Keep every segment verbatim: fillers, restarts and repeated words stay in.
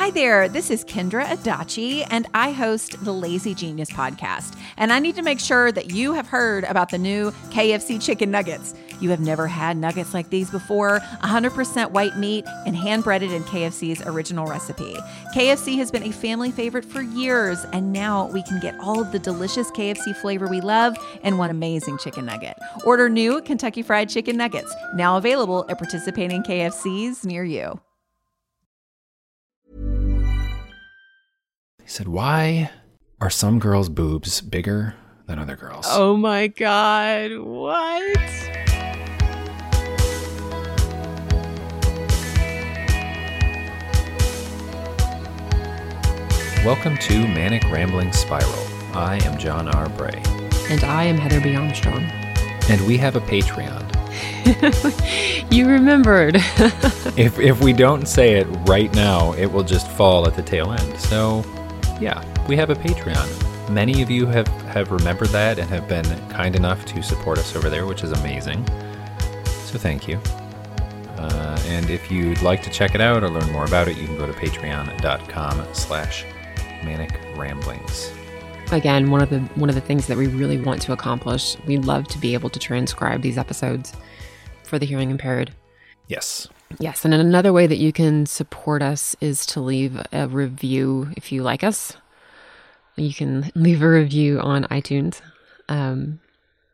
Hi there, this is Kendra Adachi, and I host the Lazy Genius podcast. And I need to make sure that you have heard about the new K F C chicken nuggets. You have never had nuggets like these before, one hundred percent white meat and hand-breaded in K F C's original recipe. K F C has been a family favorite for years, and now we can get all of the delicious K F C flavor we love in one amazing chicken nugget. Order new Kentucky Fried Chicken Nuggets, now available at participating K F Cs near you. He said, why are some girls' boobs bigger than other girls? Oh my God, what? Welcome to Manic Rambling Spiral. I am John R. Bray. And I am Heather B. Armstrong. And we have a Patreon. You remembered. if if we don't say it right now, it will just fall at the tail end. So, yeah, we have a Patreon. Many of you have, have remembered that and have been kind enough to support us over there, which is amazing. So thank you. Uh, and if you'd like to check it out or learn more about it, you can go to patreon.com slash manic ramblings. Again, one of the one of the things that we really want to accomplish, we'd love to be able to transcribe these episodes for the hearing impaired. Yes. Yes, and another way that you can support us is to leave a review if you like us. You can leave a review on iTunes. Um,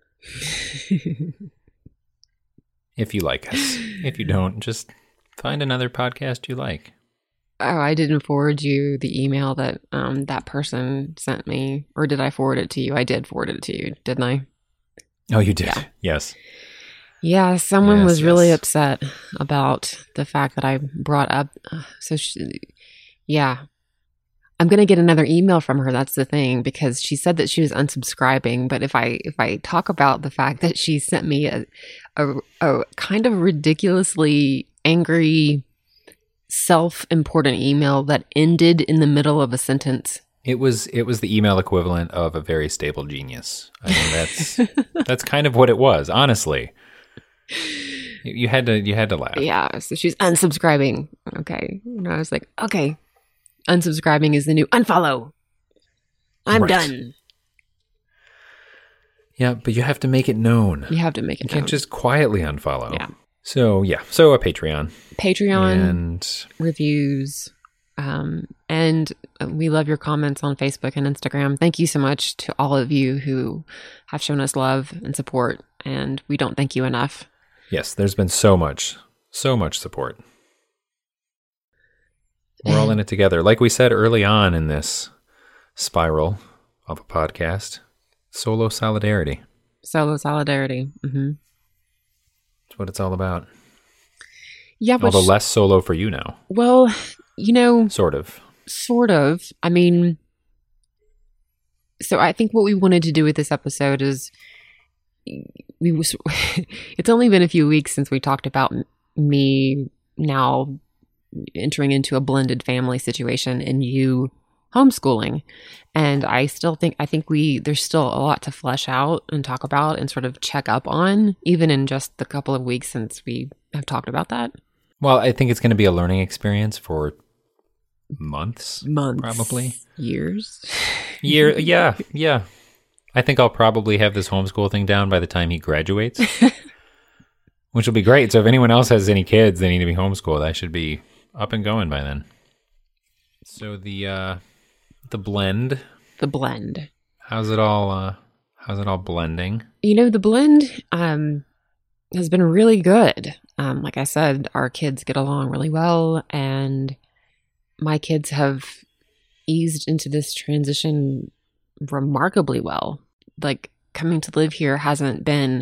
if you like us. If you don't, just find another podcast you like. Oh, I didn't forward you the email that um, that person sent me. Or did I forward it to you? I did forward it to you, didn't I? Oh, you did? Yeah. Yes. Yeah, someone yes, was yes. really upset about the fact that I brought up. Uh, so, she, yeah. I'm going to get another email from her. That's the thing, because she said that she was unsubscribing. But if I if I talk about the fact that she sent me a, a, a kind of ridiculously angry, self-important email that ended in the middle of a sentence. It was it was the email equivalent of a very stable genius. I mean, that's that's kind of what it was, honestly. You had to you had to laugh. Yeah, so she's unsubscribing. Okay. And I was like, okay, unsubscribing is the new unfollow. I'm right. done. Yeah, but you have to make it known. You have to make it You known. can't just quietly unfollow. Yeah. So, yeah. So, a Patreon. Patreon and reviews. Um, and we love your comments on Facebook and Instagram. Thank you so much to all of you who have shown us love and support. And we don't thank you enough. Yes, there's been so much, so much support. We're all in it together. Like we said early on in this spiral of a podcast, solo solidarity. Solo solidarity. Mm-hmm. That's what it's all about. Yeah, but Although less solo for you now. Well, you know, Sort of. sort of. I mean, so I think what we wanted to do with this episode is we was. It's only been a few weeks since we talked about me now entering into a blended family situation and you homeschooling. And I still think, I think we, there's still a lot to flesh out and talk about and sort of check up on, even in just the couple of weeks since we have talked about that. Well, I think it's going to be a learning experience for months. Months. Probably. Years. Year, yeah, yeah. I think I'll probably have this homeschool thing down by the time he graduates, which will be great. So if anyone else has any kids that need to be homeschooled, I should be up and going by then. So the uh, the blend. The blend. How's it all? Uh, how's it all blending? You know, the blend um, has been really good. Um, like I said, our kids get along really well, and my kids have eased into this transition remarkably well. Like, coming to live here hasn't been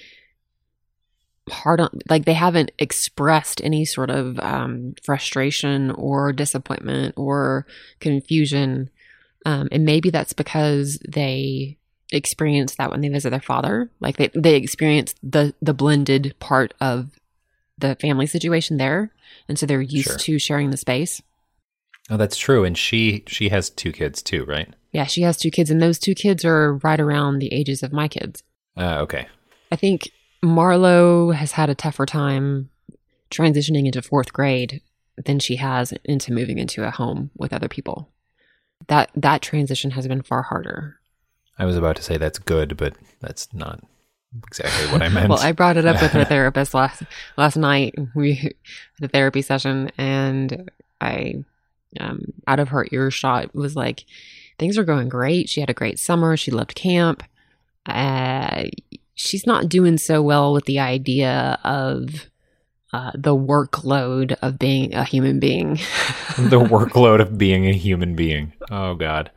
hard on, like, they haven't expressed any sort of um, frustration or disappointment or confusion. Um, and maybe that's because they experience that when they visit their father. Like, they, they experience the, the blended part of the family situation there. And so they're used Sure. to sharing the space. Oh, that's true. And she she has two kids too, right? Yeah, she has two kids, and those two kids are right around the ages of my kids. Uh, okay. I think Marlo has had a tougher time transitioning into fourth grade than she has into moving into a home with other people. That that transition has been far harder. I was about to say that's good, but that's not exactly what I meant. Well, I brought it up with her therapist last last night. We had a therapy session, and I, um, out of her earshot, was like, things are going great. She had a great summer. She loved camp. Uh, she's not doing so well with the idea of uh, the workload of being a human being. The workload of being a human being. Oh, God.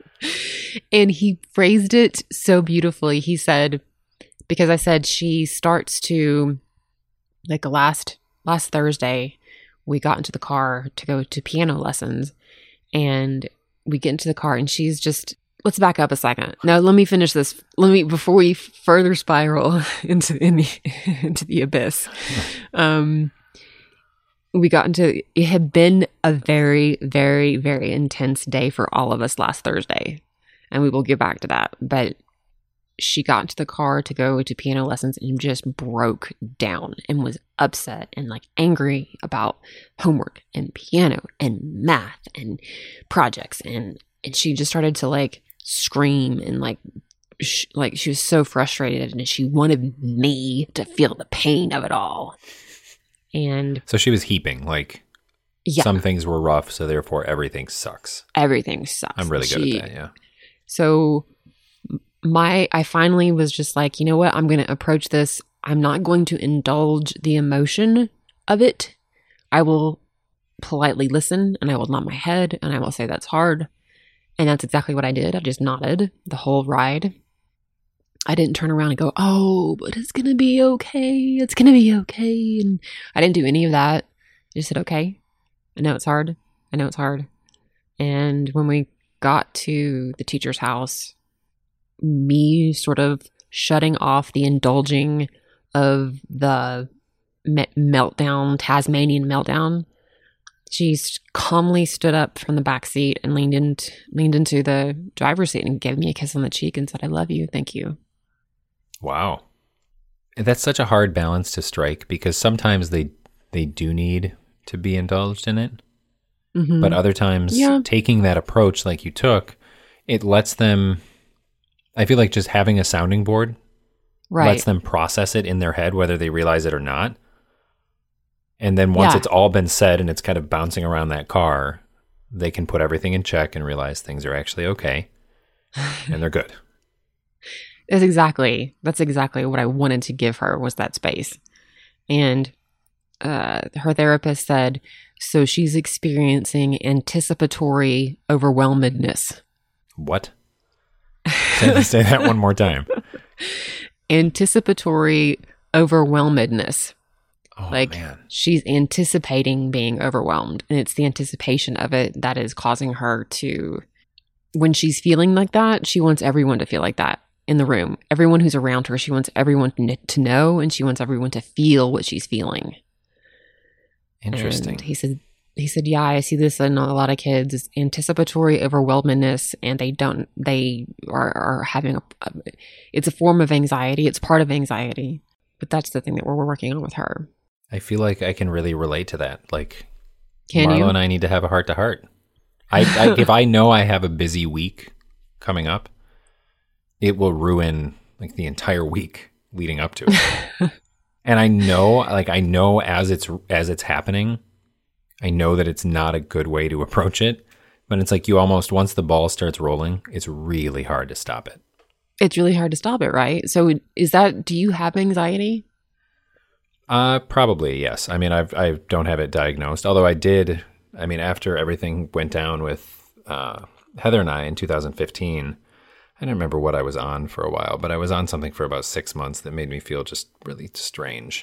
And he phrased it so beautifully. He said, because I said she starts to, like last last Thursday, we got into the car to go to piano lessons, and we get into the car and she's just, let's back up a second. No, let me finish this. Let me, before we further spiral into, in the, into the abyss. Um, we got into, it had been a very, very, very intense day for all of us last Thursday. And we will get back to that. But she got into the car to go to piano lessons and just broke down and was upset and like angry about homework and piano and math and projects. And, and she just started to like scream and like, sh- like she was so frustrated and she wanted me to feel the pain of it all. And so she was heaping, like, yeah. Some things were rough, so therefore everything sucks. Everything sucks. I'm really good she, at that, yeah. So my, I finally was just like, you know what? I'm going to approach this. I'm not going to indulge the emotion of it. I will politely listen, and I will nod my head, and I will say that's hard. And that's exactly what I did. I just nodded the whole ride. I didn't turn around and go, oh, but it's going to be okay. It's going to be okay. And I didn't do any of that. I just said, okay, I know it's hard. I know it's hard. And when we got to the teacher's house, me sort of shutting off the indulging of the me- meltdown, Tasmanian meltdown, she calmly stood up from the back seat and leaned, in, leaned into the driver's seat and gave me a kiss on the cheek and said, I love you. Thank you. Wow. That's such a hard balance to strike because sometimes they they do need to be indulged in it. Mm-hmm. But other times, yeah. Taking that approach like you took, it lets them, I feel like just having a sounding board right. lets them process it in their head, whether they realize it or not. And then once yeah. it's all been said and it's kind of bouncing around that car, they can put everything in check and realize things are actually okay and they're good. That's exactly, that's exactly what I wanted to give her, was that space. And uh, her therapist said, so she's experiencing anticipatory overwhelmedness. What? Say, say that one more time. Anticipatory overwhelmedness. Oh, like man. She's anticipating being overwhelmed, and it's the anticipation of it that is causing her to, when she's feeling like that, she wants everyone to feel like that in the room. Everyone who's around her, she wants everyone to know, and she wants everyone to feel what she's feeling. Interesting. And he said, he said, yeah, I see this in a lot of kids. It's anticipatory overwhelmedness, and they don't, they are, are having a, a, it's a form of anxiety. It's part of anxiety, but that's the thing that we're, we're working on with her. I feel like I can really relate to that. Like, can Marlo you? and I need to have a heart to heart. I, I if I know I have a busy week coming up, it will ruin like the entire week leading up to it. And I know, like I know as it's as it's happening, I know that it's not a good way to approach it. But it's like you almost, once the ball starts rolling, it's really hard to stop it. It's really hard to stop it, right? So is that, do you have anxiety? Uh, probably, yes. I mean, I've, I don't have it diagnosed, although I did, I mean, after everything went down with uh, Heather and I in two thousand fifteen, I don't remember what I was on for a while, but I was on something for about six months that made me feel just really strange.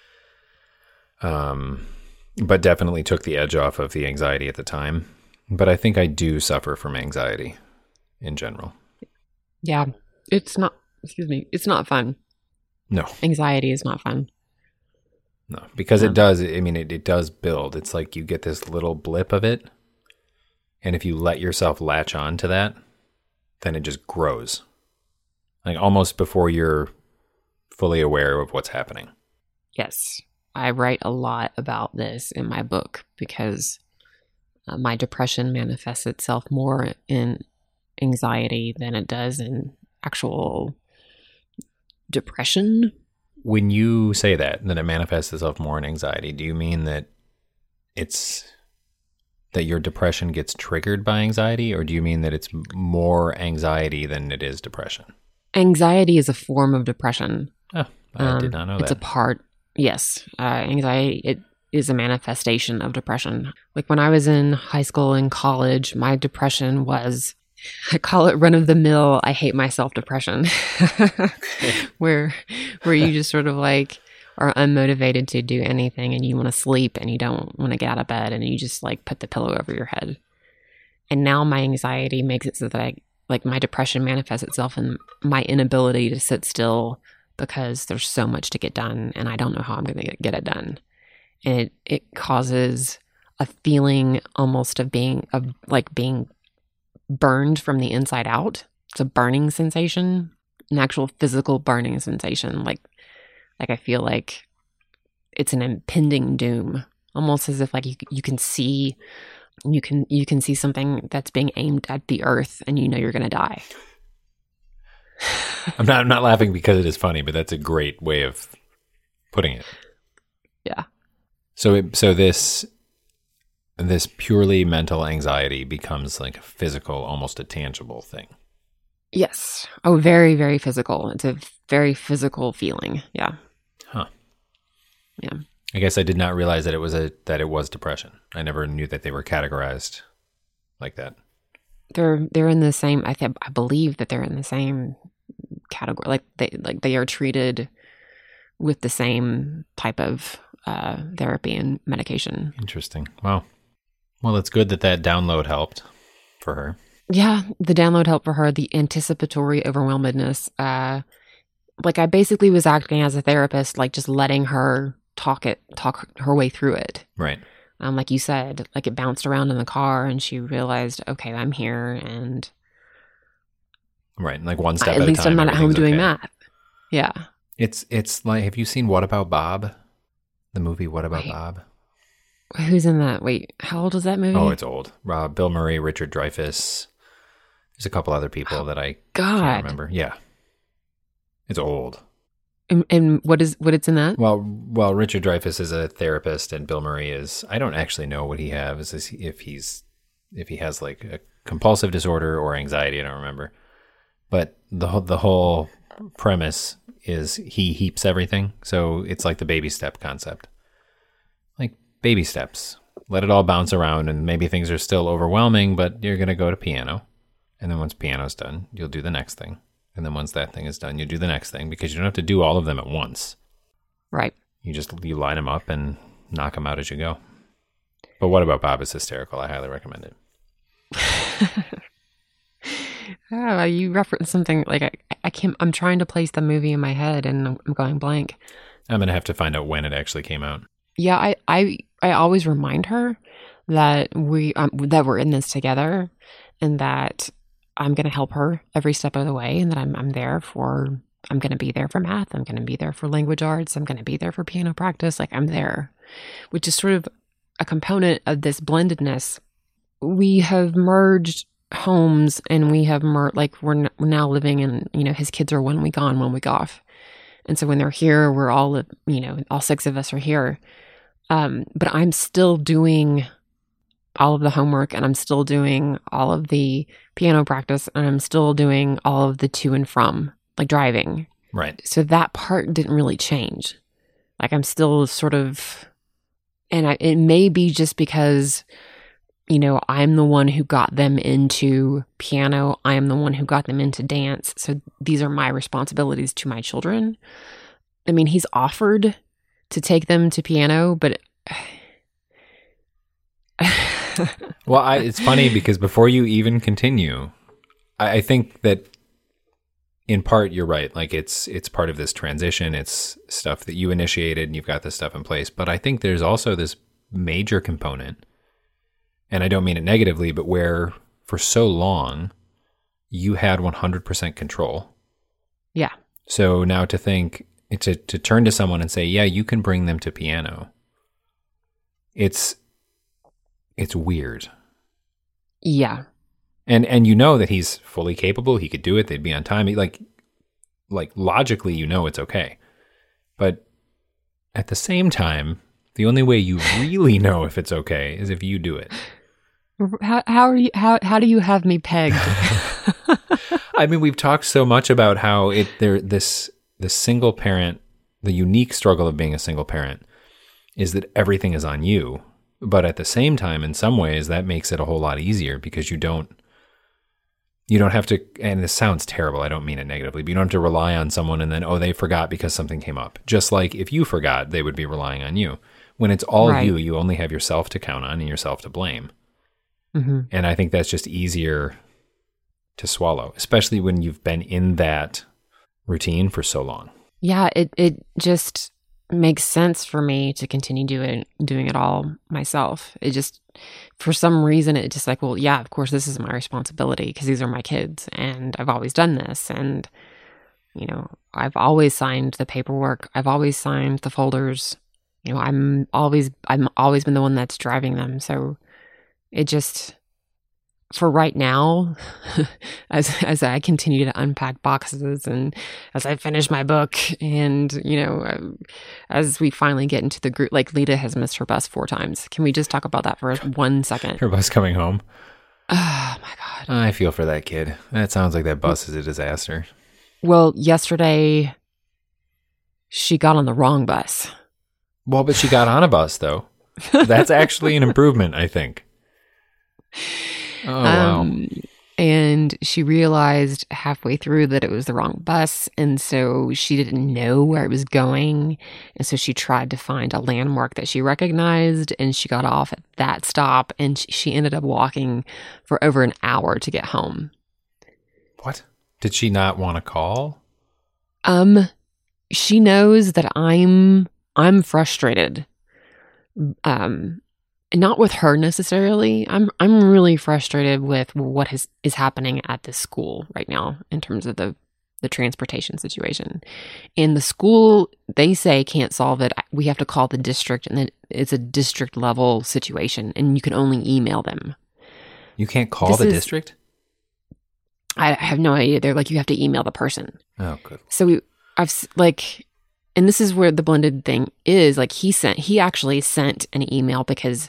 Um, but definitely took the edge off of the anxiety at the time. But I think I do suffer from anxiety in general. Yeah, it's not, excuse me, it's not fun. No. Anxiety is not fun. No, because no. it does, I mean, it, it does build. It's like you get this little blip of it. And if you let yourself latch on to that, then it just grows. Like almost before you're fully aware of what's happening. Yes. I write a lot about this in my book because uh, my depression manifests itself more in anxiety than it does in actual depression. When you say that, that it manifests itself more in anxiety, do you mean that it's that your depression gets triggered by anxiety, or do you mean that it's more anxiety than it is depression? Anxiety is a form of depression. Oh, I um, did not know it's that. It's a part, yes. Uh, anxiety, it is a manifestation of depression. Like when I was in high school and college, my depression was, I call it run of the mill, I hate myself depression, where where you just sort of like are unmotivated to do anything and you want to sleep and you don't want to get out of bed and you just like put the pillow over your head. And now my anxiety makes it so that I, like my depression manifests itself in my inability to sit still because there's so much to get done and I don't know how I'm going to get it done. And it, it causes a feeling almost of being, of like being burned from the inside out. It's a burning sensation, an actual physical burning sensation. Like, like I feel like it's an impending doom, almost as if like you you can see, you can you can see something that's being aimed at the earth, and you know you're going to die. I'm not I'm not laughing because it is funny, but that's a great way of putting it. Yeah. So it, so this this purely mental anxiety becomes like a physical, almost a tangible thing. Yes. Oh, very, very physical. It's a very physical feeling. Yeah. Huh. Yeah. I guess I did not realize that it was a that it was depression. I never knew that they were categorized like that. They're they're in the same. I think I believe that they're in the same category. Like they like they are treated with the same type of uh, therapy and medication. Interesting. Wow. Well, it's good that that download helped for her. Yeah, the download helped for her. The anticipatory overwhelmedness. Uh, like I basically was acting as a therapist, like just letting her talk it, talk her way through it. Right. Um, like you said, like it bounced around in the car, and she realized, okay, I'm here, and right, like one step I, at, at least a time, I'm not at home doing okay. math. Yeah. It's it's like, have you seen What About Bob? The movie What About Wait. Bob? Who's in that? Wait, how old is that movie? Oh, it's old. Uh, Bill Murray, Richard Dreyfuss. There's a couple other people oh, that I God. can't remember. Yeah, it's old. And, and what is what it's in that? Well, well, Richard Dreyfuss is a therapist, and Bill Murray is. I don't actually know what he has. Is if he's if he has like a compulsive disorder or anxiety. I don't remember. But the whole the whole premise is he heaps everything, so it's like the baby step concept. Like baby steps, let it all bounce around, and maybe things are still overwhelming, but you're gonna go to piano, and then once piano's done, you'll do the next thing. And then once that thing is done, you do the next thing, because you don't have to do all of them at once. Right. You just you line them up and knock them out as you go. But What About Bob is hysterical. I highly recommend it. Oh, you referenced something like I, I can't. I'm trying to place the movie in my head, and I'm, I'm going blank. I'm gonna have to find out when it actually came out. Yeah, I I, I always remind her that we um, that we're in this together, and that I'm going to help her every step of the way, and that I'm I'm there for, I'm going to be there for math. I'm going to be there for language arts. I'm going to be there for piano practice. Like I'm there, which is sort of a component of this blendedness. We have merged homes, and we have mer- like we're, n- we're now living in, you know, his kids are one week on, one week off. And so when they're here, we're all, you know, all six of us are here. Um, but I'm still doing all of the homework, and I'm still doing all of the piano practice, and I'm still doing all of the to and from, like driving. Right. So that part didn't really change. Like I'm still sort of, and I, it may be just because, you know, I'm the one who got them into piano. I am the one who got them into dance. So these are my responsibilities to my children. I mean, he's offered to take them to piano, but well, I, it's funny because before you even continue, I, I think that in part you're right. Like it's it's part of this transition. It's stuff that you initiated, and you've got this stuff in place. But I think there's also this major component, and I don't mean it negatively, but where for so long you had one hundred percent control. Yeah. So now to think, to, to turn to someone and say, yeah, you can bring them to piano. It's, it's weird. Yeah. And, and you know that he's fully capable. He could do it. They'd be on time. He, like, like logically, you know, it's okay. But at the same time, the only way you really know if it's okay is if you do it. How, how are you? How how do you have me pegged? I mean, we've talked so much about how it there this this single parent, the unique struggle of being a single parent, is that everything is on you. But at the same time, in some ways, that makes it a whole lot easier because you don't you don't have to. And this sounds terrible. I don't mean it negatively, but you don't have to rely on someone and then oh they forgot because something came up. Just like if you forgot, they would be relying on you. When it's all right. you, you only have yourself to count on and yourself to blame. Mm-hmm. And I think that's just easier to swallow, especially when you've been in that routine for so long. Yeah, it, it just makes sense for me to continue doing doing it all myself. It just, for some reason, it just like, well, yeah, of course, this is my responsibility because these are my kids and I've always done this. And, you know, I've always signed the paperwork. I've always signed the folders. You know, I'm always, I'm always been the one that's driving them. So it just, for right now, as as I continue to unpack boxes and as I finish my book and, you know, as we finally get into the group, like Lita has missed her bus four times. Can we just talk about that for one second? Her bus coming home? Oh, my God. I feel for that kid. That sounds like that bus is a disaster. Well, yesterday, she got on the wrong bus. Well, but she got on a bus, though. That's actually an improvement, I think. Oh, wow. Um, and she realized halfway through that it was the wrong bus. And so she didn't know where it was going. And so she tried to find a landmark that she recognized. And she got off at that stop. And she, she ended up walking for over an hour to get home. What? Did she not want to call? Um, she knows that I'm, I'm frustrated. Um, Not with her necessarily. I'm I'm really frustrated with what is, is happening at this school right now in terms of the, the transportation situation. And the school, they say, can't solve it. We have to call the district, and then it's a district level situation, and you can only email them. You can't call this the is, district? I have no idea. They're like, you have to email the person. Oh, good. So we, I've like... And this is where the blended thing is. Like he sent, he actually sent an email because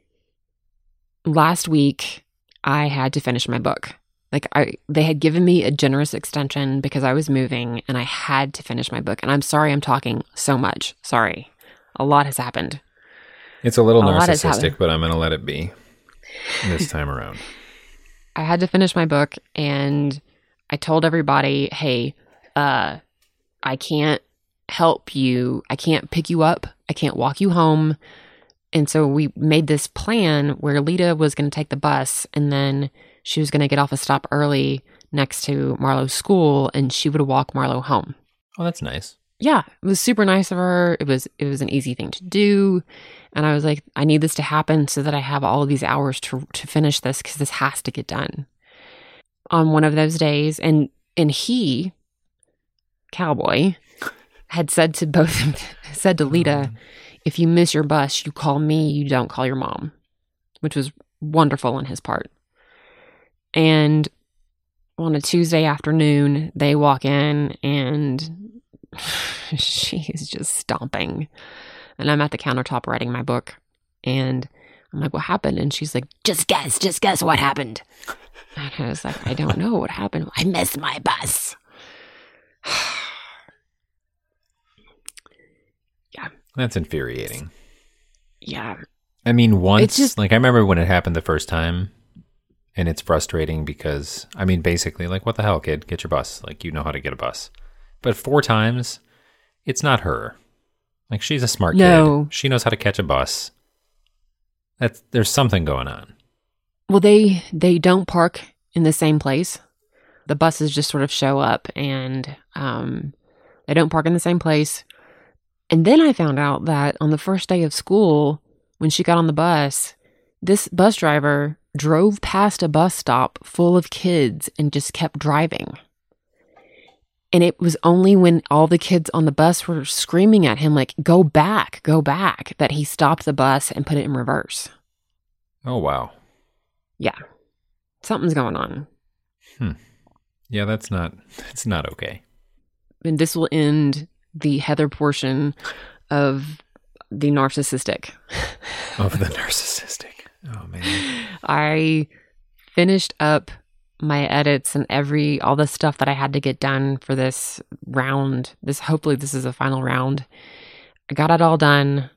last week I had to finish my book. Like I, they had given me a generous extension because I was moving and I had to finish my book. And I'm sorry I'm talking so much. Sorry. A lot has happened. It's a little a narcissistic, but I'm going to let it be this time around. I had to finish my book and I told everybody, hey, uh, I can't help you. I can't pick you up. I can't walk you home. And so we made this plan where Lita was going to take the bus and then she was going to get off a stop early next to Marlo's school and she would walk Marlo home. Oh, that's nice. Yeah, it was super nice of her. It was it was an easy thing to do. And I was like, I need this to happen so that I have all of these hours to to finish this because this has to get done. On one of those days, and and he, Cowboy, had said to both, said to Lita, if you miss your bus, you call me, you don't call your mom, which was wonderful on his part. And on a Tuesday afternoon, they walk in and she is just stomping. And I'm at the countertop writing my book. And I'm like, what happened? And she's like, just guess, just guess what happened. And I was like, I don't know what happened. I missed my bus. Yeah. That's infuriating. Yeah. I mean, once, it's just, like, I remember when it happened the first time, and it's frustrating because, I mean, basically, like, what the hell, kid? Get your bus. Like, you know how to get a bus. But four times, it's not her. Like, she's a smart no. kid. She knows how to catch a bus. That's, there's something going on. Well, they they don't park in the same place. The buses just sort of show up, and um, they don't park in the same place. And then I found out that on the first day of school, when she got on the bus, this bus driver drove past a bus stop full of kids and just kept driving. And it was only when all the kids on the bus were screaming at him, like, go back, go back, that he stopped the bus and put it in reverse. Oh, wow. Yeah. Something's going on. Hmm. Yeah, that's not, that's not okay. And this will end the Heather portion of the narcissistic. Of the narcissistic. Oh, man. I finished up my edits and every all the stuff that I had to get done for this round. This hopefully this is a final round. I got it all done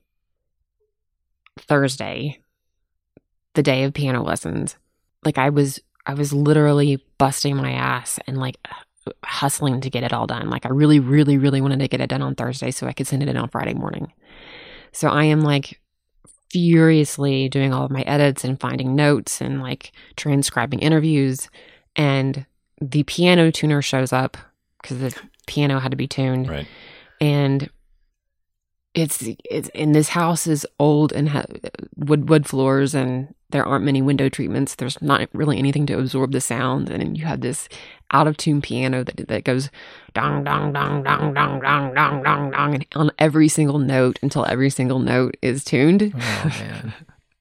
Thursday, the day of piano lessons. Like I was I was literally busting my ass and like hustling to get it all done. Like I really, really, really wanted to get it done on Thursday so I could send it in on Friday morning. So I am like furiously doing all of my edits and finding notes and like transcribing interviews, and the piano tuner shows up because the piano had to be tuned. Right. And it's it's in this house is old and ha- wood wood floors, and there aren't many window treatments. There's not really anything to absorb the sound, and you have this out of tune piano that that goes dong dong dong dong dong dong dong dong dong, and on every single note until every single note is tuned. Oh man!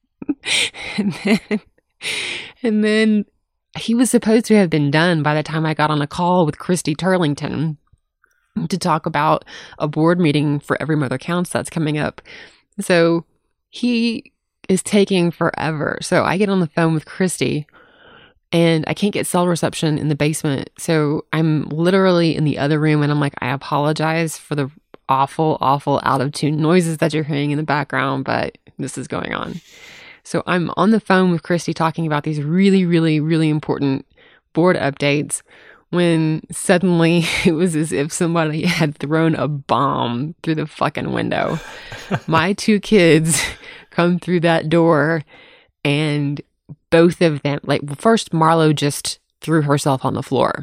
and then and then he was supposed to have been done by the time I got on a call with Christy Turlington to talk about a board meeting for Every Mother Counts that's coming up. So he is taking forever. So I get on the phone with Christy and I can't get cell reception in the basement. So I'm literally in the other room and I'm like, I apologize for the awful, awful out of tune noises that you're hearing in the background, but this is going on. So I'm on the phone with Christy talking about these really, really, really important board updates when suddenly it was as if somebody had thrown a bomb through the fucking window. My two kids come through that door and both of them, like first Marlo just threw herself on the floor.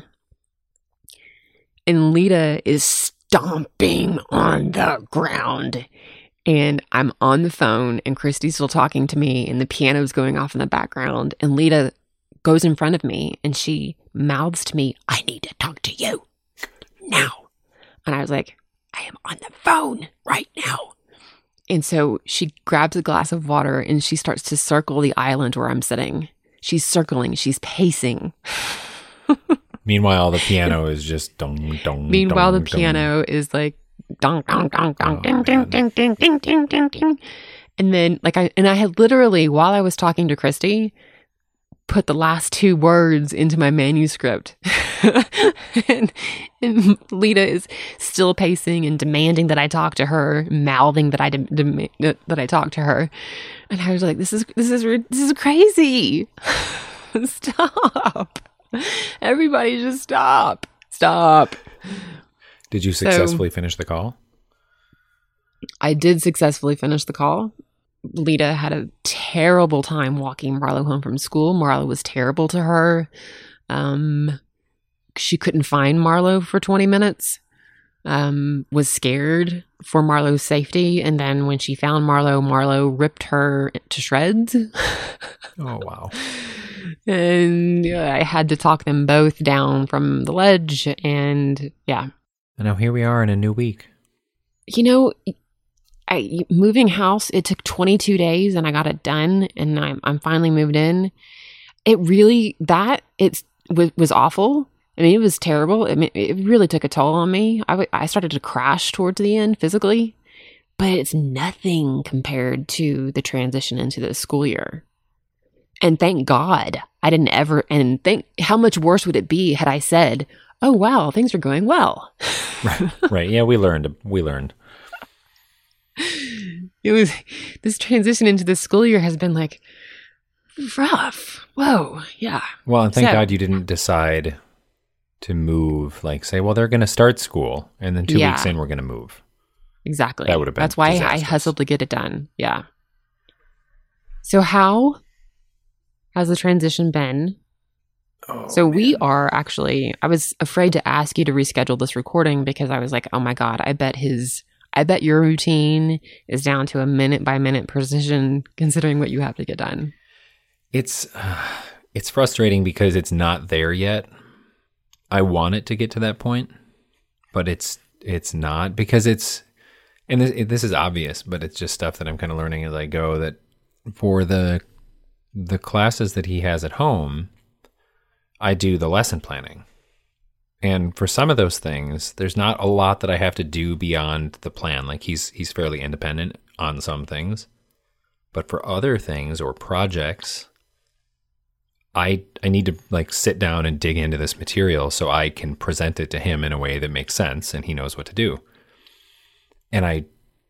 And Lita is stomping on the ground. And I'm on the phone and Christy's still talking to me and the piano's going off in the background. And Lita goes in front of me and she mouths to me, I need to talk to you now. And I was like, I am on the phone right now. And so she grabs a glass of water and she starts to circle the island where I'm sitting. She's circling, she's pacing. Meanwhile, the piano is just dong, dong, Meanwhile, dong, the piano dong. is like dong, dong, dong, dong, Oh, ding, ding, man. ding, ding, ding, ding, ding, ding. And then, like, I, and I had literally, while I was talking to Christy, put the last two words into my manuscript. and, and Lita is still pacing and demanding that I talk to her, mouthing that I de- de- that I talk to her. And I was like, this is, this is, this is crazy. Stop. Everybody just stop. Stop. Did you So- successfully finish the call? I did successfully finish the call. Lita had a terrible time walking Marlo home from school. Marlo was terrible to her. Um, she couldn't find Marlo for twenty minutes. Um, was scared for Marlo's safety. And then when she found Marlo, Marlo ripped her to shreds. Oh, wow. And uh, I had to talk them both down from the ledge. And yeah. And now here we are in a new week. You know, I moving house, it took twenty-two days and I got it done and I'm, I'm finally moved in. It really, that, it was, was awful. I mean, it was terrible. I mean, it really took a toll on me. I, w- I started to crash towards the end physically, but it's nothing compared to the transition into the school year. And thank God I didn't ever, and think how much worse would it be had I said, oh, wow, things are going well. Right. Right. Yeah, we learned. We learned. It was, this transition into the school year has been like rough. Whoa. Yeah. Well, and thank So- God you didn't decide to move, like say, well, they're going to start school and then two Yeah. weeks in, we're going to move. Exactly. That would have been That's why I disastrous. hustled to get it done. Yeah. So how has the transition been? Oh, So we man. are actually, I was afraid to ask you to reschedule this recording because I was like, oh my God, I bet his, I bet your routine is down to a minute by minute precision considering what you have to get done. It's, uh, it's frustrating because it's not there yet. I want it to get to that point, but it's it's not, because it's, and this, it, this is obvious, but it's just stuff that I'm kind of learning as I go, that for the the classes that he has at home, I do the lesson planning. And for some of those things, there's not a lot that I have to do beyond the plan. Like he's he's fairly independent on some things. But for other things or projects, I I need to like sit down and dig into this material so I can present it to him in a way that makes sense and he knows what to do. And I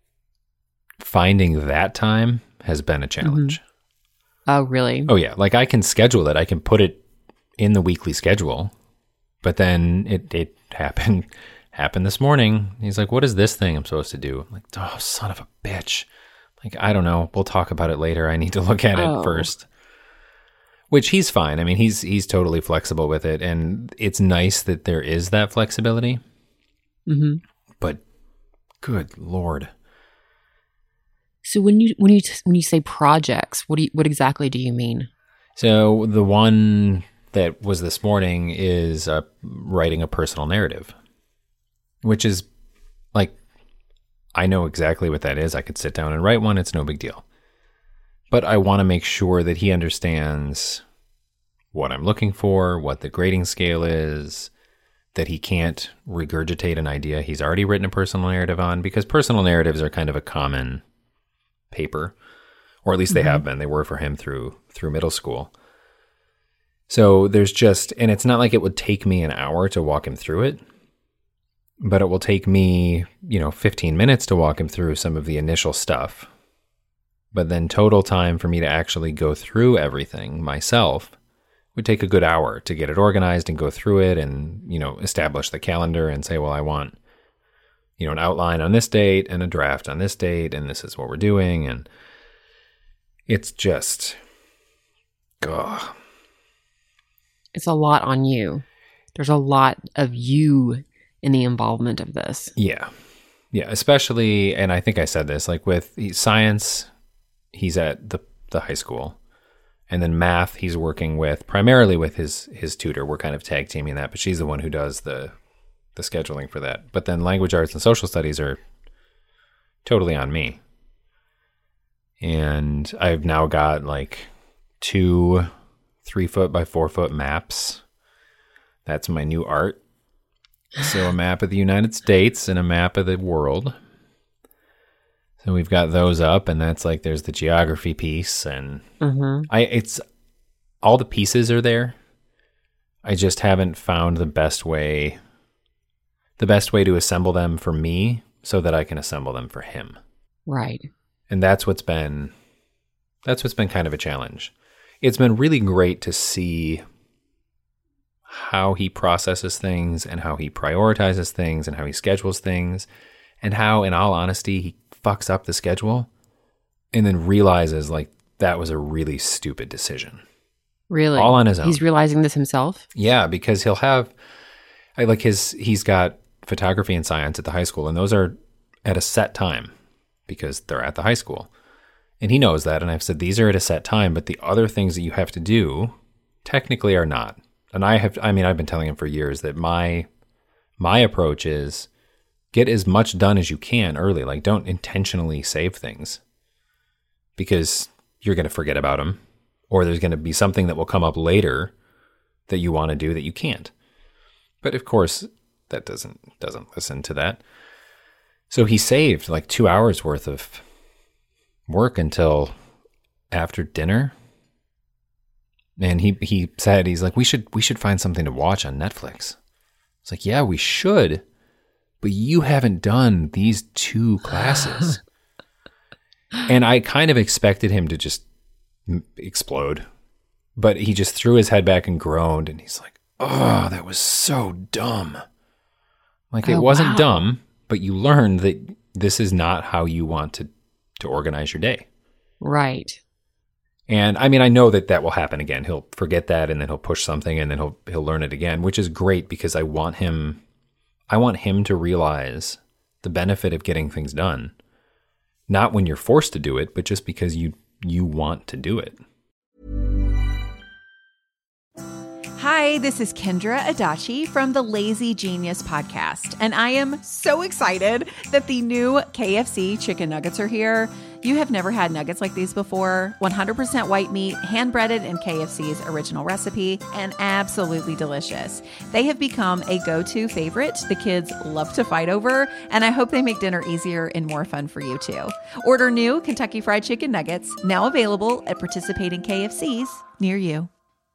finding that time has been a challenge. Mm-hmm. Oh, really? Oh yeah, like I can schedule it. I can put it in the weekly schedule. But then it it happened happened this morning. He's like, "What is this thing I'm supposed to do?" I'm like, "Oh, son of a bitch." Like, I don't know. We'll talk about it later. I need to look at oh. it first. Which he's fine. I mean, he's he's totally flexible with it, and it's nice that there is that flexibility. Mm-hmm. But good Lord. So when you when you when you say projects, what do you, what exactly do you mean? So the one that was this morning is uh, writing a personal narrative, which is like, I know exactly what that is. I could sit down and write one. It's no big deal. But I want to make sure that he understands what I'm looking for, what the grading scale is, that he can't regurgitate an idea he's already written a personal narrative on, because personal narratives are kind of a common paper, or at least they mm-hmm. have been. They were for him through through middle school. So there's just, and it's not like it would take me an hour to walk him through it, but it will take me, you know, fifteen minutes to walk him through some of the initial stuff. But then total time for me to actually go through everything myself would take a good hour to get it organized and go through it and, you know, establish the calendar and say, well, I want, you know, an outline on this date and a draft on this date, and this is what we're doing. And it's just, ugh. It's a lot on you. There's a lot of you in the involvement of this. Yeah. Yeah. Especially, and I think I said this, like with science, he's at the, the high school. And then math, he's working with, primarily with his, his tutor. We're kind of tag teaming that, but she's the one who does the, the scheduling for that. But then language arts and social studies are totally on me. And I've now got like two three foot by four foot maps. That's my new art. So a map of the United States and a map of the world. So we've got those up, and that's like, there's the geography piece, and mm-hmm. I it's all the pieces are there. I just haven't found the best way, the best way to assemble them for me so that I can assemble them for him. Right. And that's what's been, that's what's been kind of a challenge. It's been really great to see how he processes things and how he prioritizes things and how he schedules things, and how, in all honesty, he fucks up the schedule and then realizes like that was a really stupid decision. Really? All on his own. He's realizing this himself? Yeah, because he'll have, I like his, he's got photography and science at the high school, and those are at a set time because they're at the high school. And he knows that, and I've said, these are at a set time, but the other things that you have to do technically are not. And I have, I mean, I've been telling him for years that my, my approach is get as much done as you can early. Like, don't intentionally save things because you're going to forget about them, or there's going to be something that will come up later that you want to do that you can't. But of course, that doesn't, doesn't listen to that. So he saved like two hours worth of work until after dinner. And he, he said, he's like, we should, we should find something to watch on Netflix. It's like, yeah, we should, but you haven't done these two classes. And I kind of expected him to just explode, but he just threw his head back and groaned. And he's like, oh, that was so dumb. Like, it oh, wasn't wow. dumb, but you learned that this is not how you want to, to organize your day. Right. And I mean, I know that that will happen again. He'll forget that, and then he'll push something, and then he'll he'll learn it again, which is great because I want him, I want him to realize the benefit of getting things done, not when you're forced to do it, but just because you you want to do it. Hi, Hi, this is Kendra Adachi from the Lazy Genius podcast, and I am so excited that the new K F C chicken nuggets are here. You have never had nuggets like these before. one hundred percent white meat, hand-breaded in K F C's original recipe, and absolutely delicious. They have become a go-to favorite the kids love to fight over, and I hope they make dinner easier and more fun for you too. Order new Kentucky Fried Chicken nuggets, now available at participating K F Cs near you.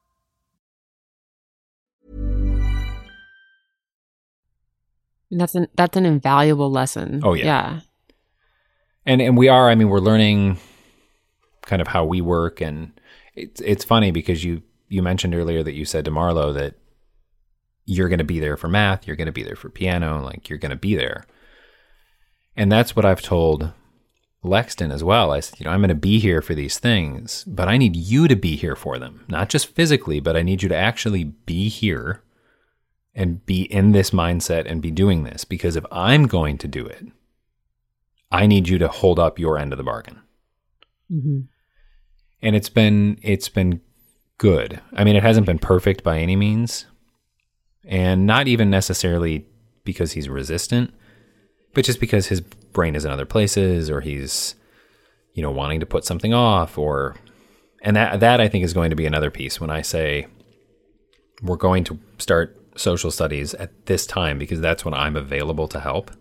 That's an that's an invaluable lesson. Oh, yeah. Yeah. And and we are, I mean, we're learning kind of how we work. And it's it's funny because you, you mentioned earlier that you said to Marlo that you're going to be there for math, you're going to be there for piano, like you're going to be there. And that's what I've told Lexton as well. I said, you know, I'm going to be here for these things, but I need you to be here for them. Not just physically, but I need you to actually be here and be in this mindset and be doing this. Because if I'm going to do it, I need you to hold up your end of the bargain. Mm-hmm. And it's been, it's been good. I mean, it hasn't been perfect by any means, and not even necessarily because he's resistant, but just because his brain is in other places, or he's, you know, wanting to put something off, or, and that, that I think is going to be another piece when I say we're going to start social studies at this time, because that's when I'm available to help.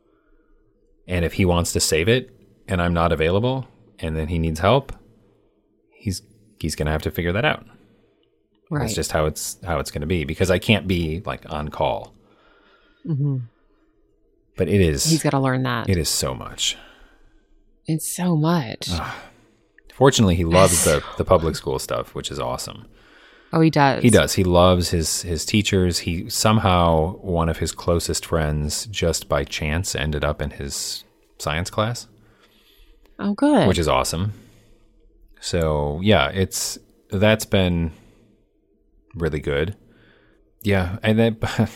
And if he wants to save it and I'm not available and then he needs help, he's he's going to have to figure that out. Right. That's just how it's how it's going to be, because I can't be like on call. Mm-hmm. But it is. He's got to learn that. It is so much. It's so much. Ugh. Fortunately, he loves the, the public school stuff, which is awesome. Oh, he does. He does. He loves his, his teachers. He somehow, one of his closest friends, just by chance, ended up in his science class. Oh, good. Which is awesome. So, yeah, it's that's been really good. Yeah, and then,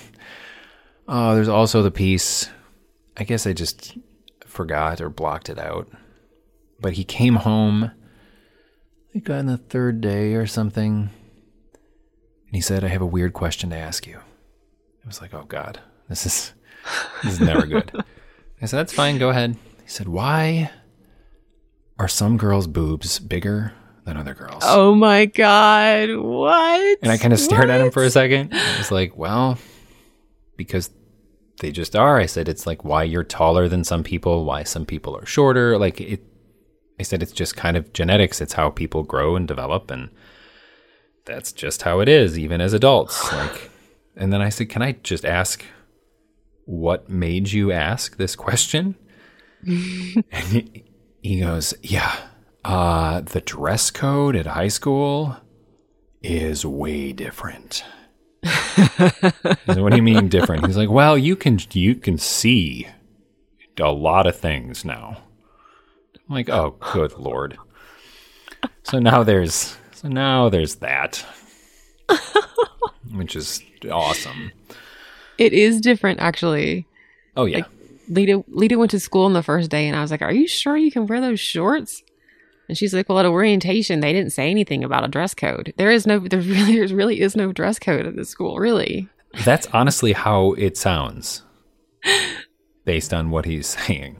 oh, there's also the piece, I guess I just forgot or blocked it out, but he came home, I think on the third day or something, and he said, I have a weird question to ask you. I was like, oh God, this is this is never good. I said, that's fine, go ahead. He said, why are some girls' boobs bigger than other girls? Oh my God, what? And I kind of stared what? at him for a second. I was like, well, because they just are. I said, it's like why you're taller than some people, why some people are shorter. Like it, I said, it's just kind of genetics. It's how people grow and develop, and that's just how it is, even as adults. Like, and then I said, can I just ask what made you ask this question? And he, he goes, yeah, uh, the dress code at high school is way different. I said, what do you mean different? He's like, well, you can you can see a lot of things now. I'm like, oh, good Lord. So now there's so now there's that, which is awesome. It is different, actually. Oh yeah. Like, Lita, Lita went to school on the first day, and I was like, are you sure you can wear those shorts? And she's like, well, at orientation, they didn't say anything about a dress code. There is no, there really, there really is no dress code at this school, really. That's honestly how it sounds, based on what he's saying.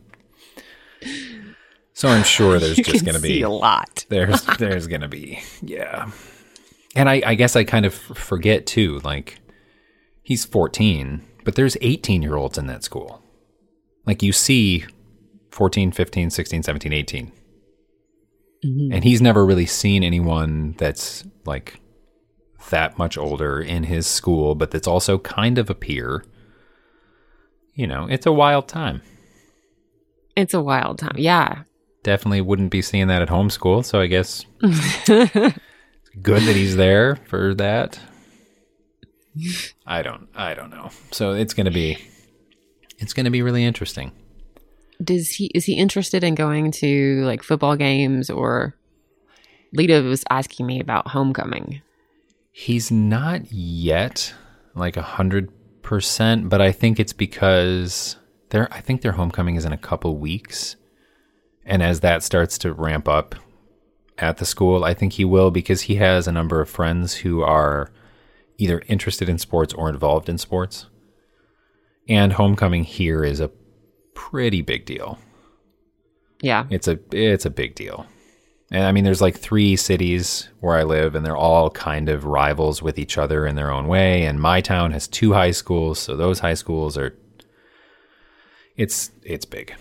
So I'm sure there's you just can going to be see a lot. There's, there's going to be, yeah. And I, I guess I kind of forget too, like, he's fourteen, but there's eighteen year olds in that school. Like, you see fourteen, fifteen, sixteen, seventeen, eighteen. Mm-hmm. And he's never really seen anyone that's like that much older in his school, but that's also kind of a peer. You know, it's a wild time. It's a wild time. Yeah. Definitely wouldn't be seeing that at homeschool. So I guess it's good that he's there for that. I don't, I don't know. So it's going to be, it's going to be really interesting. Does he, is he interested in going to like football games, or Lita was asking me about homecoming? He's not yet like a hundred percent, but I think it's because their, I think their homecoming is in a couple weeks. And as that starts to ramp up at the school, I think he will, because he has a number of friends who are either interested in sports or involved in sports. And homecoming here is a pretty big deal. Yeah. It's a it's a big deal. And I mean, there's like three cities where I live, and they're all kind of rivals with each other in their own way. And my town has two high schools, so those high schools are, it's it's big.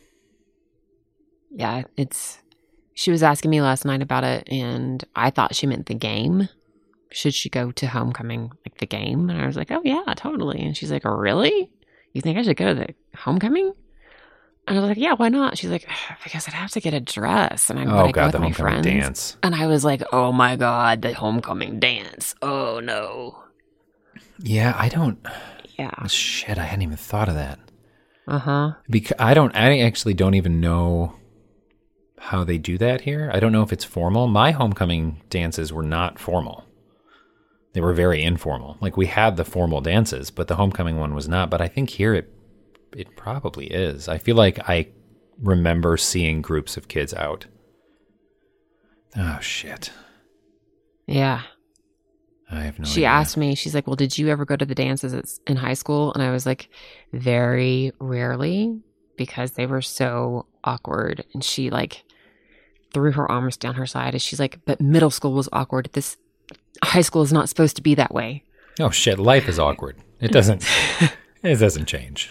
Yeah, it's, she was asking me last night about it, and I thought she meant the game. Should she go to homecoming, like the game? And I was like, oh yeah, totally. And she's like, oh, really? You think I should go to the homecoming? And I was like, yeah, why not? She's like, because I'd have to get a dress, and I'm Oh like God, with the my homecoming friends. dance. And I was like, oh my God, the homecoming dance. Oh no. Yeah, I don't. Yeah. Shit, I hadn't even thought of that. Uh huh. Because I don't. I actually don't even know how they do that here. I don't know if it's formal. My homecoming dances were not formal. They were very informal. Like, we had the formal dances, but the homecoming one was not. But I think here it it probably is. I feel like I remember seeing groups of kids out. Oh, shit. Yeah. I have no She idea. asked me, she's like, well, did you ever go to the dances at- in high school? And I was like, very rarely, because they were so awkward. And she like threw her arms down her side, and she's like, but middle school was awkward. This high school is not supposed to be that way. Oh, shit. Life is awkward. It doesn't, it doesn't change.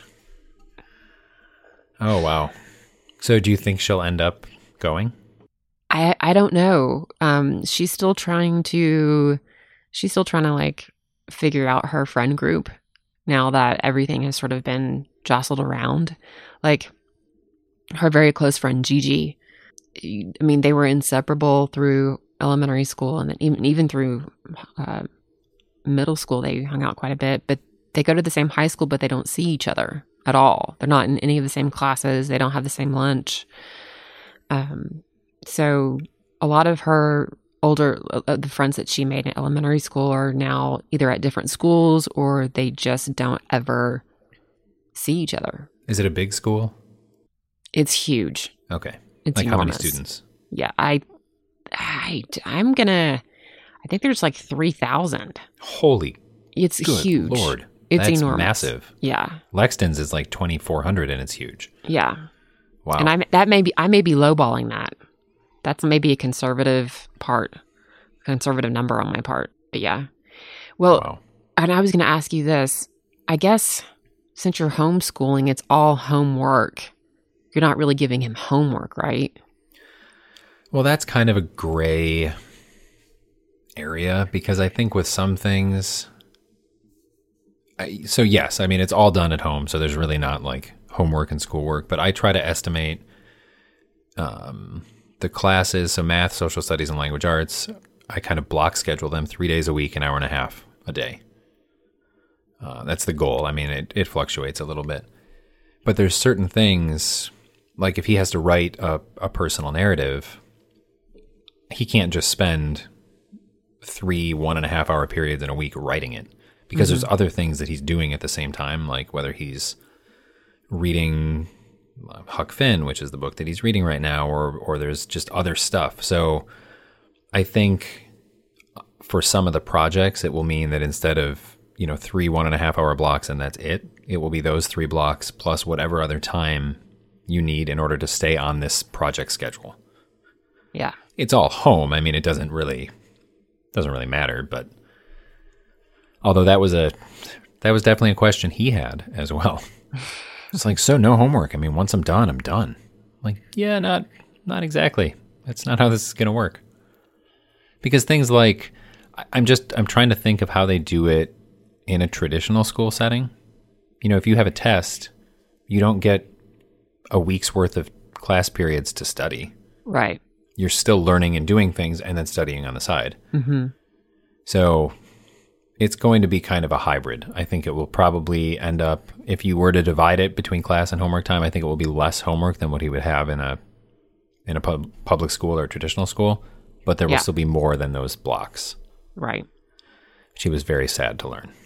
Oh, wow. So do you think she'll end up going? I I don't know. Um, she's still trying to, she's still trying to like figure out her friend group now that everything has sort of been jostled around. Like, her very close friend Gigi, I mean, they were inseparable through elementary school, and then even even through uh, middle school, they hung out quite a bit. But they go to the same high school, but they don't see each other at all. They're not in any of the same classes. They don't have the same lunch. Um, so a lot of her older uh, the friends that she made in elementary school are now either at different schools, or they just don't ever see each other. Is it a big school? It's huge. Okay. It's Like, enormous. how many students? Yeah, I, I, I'm gonna. I think there's like three thousand. Holy It's good huge. Lord. It's That's enormous. massive. Yeah, Lexington's is like twenty-four hundred, and it's huge. yeah. Wow. And I that may be I may be lowballing that. That's maybe a conservative part, conservative number on my part. But yeah. Well, Wow. and I was going to ask you this. I guess since you're homeschooling, it's all homework. You're not really giving him homework, right? Well, that's kind of a gray area, because I think with some things, I, so yes, I mean, it's all done at home, so there's really not like homework and schoolwork, but I try to estimate um, the classes, so math, social studies, and language arts. I kind of block schedule them three days a week, an hour and a half a day. Uh, that's the goal. I mean, it, it fluctuates a little bit, but there's certain things, like if he has to write a, a personal narrative, he can't just spend three one and a half hour periods in a week writing it, because mm-hmm. there's other things that he's doing at the same time, like whether he's reading Huck Finn, which is the book that he's reading right now, or or there's just other stuff. So I think for some of the projects, it will mean that instead of, you know, three one and a half hour blocks and that's it, it will be those three blocks plus whatever other time you need in order to stay on this project schedule. Yeah. It's all home. I mean, it doesn't really doesn't really matter, but although that was a that was definitely a question he had as well. It's like, so no homework. I mean, once I'm done, I'm done. I'm like, yeah, not not exactly. That's not how this is going to work. Because things like, I'm just, I'm trying to think of how they do it in a traditional school setting. You know, if you have a test, you don't get a week's worth of class periods to study. Right. You're still learning and doing things and then studying on the side. Mm-hmm. So it's going to be kind of a hybrid. I think it will probably end up, if you were to divide it between class and homework time, I think it will be less homework than what he would have in a in a pub, public school or traditional school, but there will yeah. still be more than those blocks. Right. She was very sad to learn.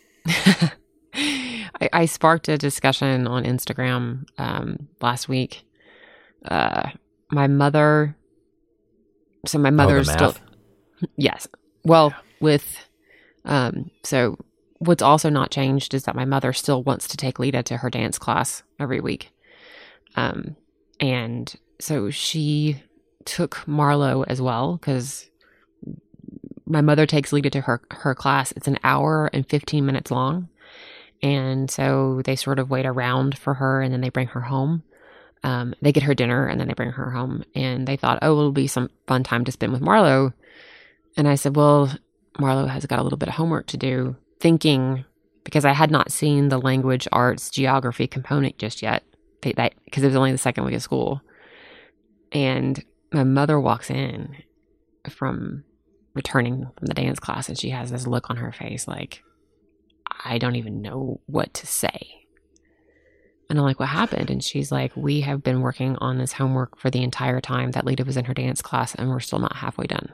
I, I sparked a discussion on Instagram um, last week. Uh, my mother, so my mother oh, is the still, math? yes. Well, yeah. with Um, so what's also not changed is that my mother still wants to take Lita to her dance class every week. Um, and so she took Marlo as well, because my mother takes Lita to her, her class. It's an hour and fifteen minutes long. And so they sort of wait around for her and then they bring her home. Um, they get her dinner and then they bring her home. And they thought, oh, it'll be some fun time to spend with Marlo. And I said, well, Marlo has got a little bit of homework to do, thinking, because I had not seen the language, arts, geography component just yet, because it was only the second week of school. And my mother walks in from returning from the dance class and she has this look on her face like, I don't even know what to say. And I'm like, what happened? And she's like, we have been working on this homework for the entire time that Lita was in her dance class and we're still not halfway done.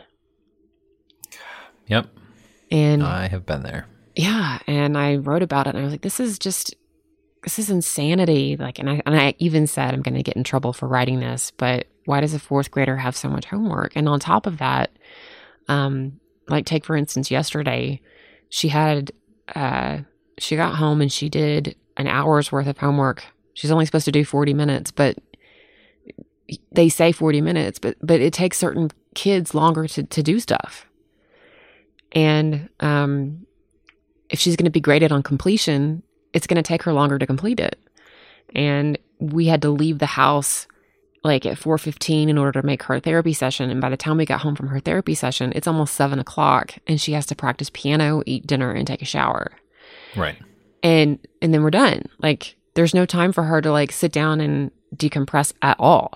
Yep. And I have been there. Yeah. And I wrote about it and I was like, this is just, this is insanity. Like, and I, and I even said, I'm going to get in trouble for writing this, but why does a fourth grader have so much homework? And on top of that, um, like take for instance, yesterday she had, uh, she got home and she did an hour's worth of homework. She's only supposed to do forty minutes, but they say forty minutes, but, but it takes certain kids longer to, to do stuff. And, um, if she's going to be graded on completion, it's going to take her longer to complete it. And we had to leave the house like at four fifteen in order to make her therapy session. And by the time we got home from her therapy session, it's almost seven o'clock and she has to practice piano, eat dinner, and take a shower. Right. And, and then we're done. Like there's no time for her to like sit down and decompress at all.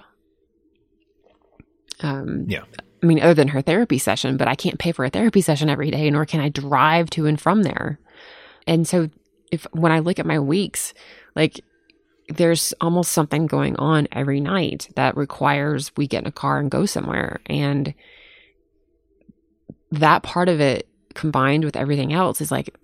Um, yeah. I mean, other than her therapy session, but I can't pay for a therapy session every day, nor can I drive to and from there. And so if, when I look at my weeks, like there's almost something going on every night that requires we get in a car and go somewhere. And that part of it combined with everything else is like,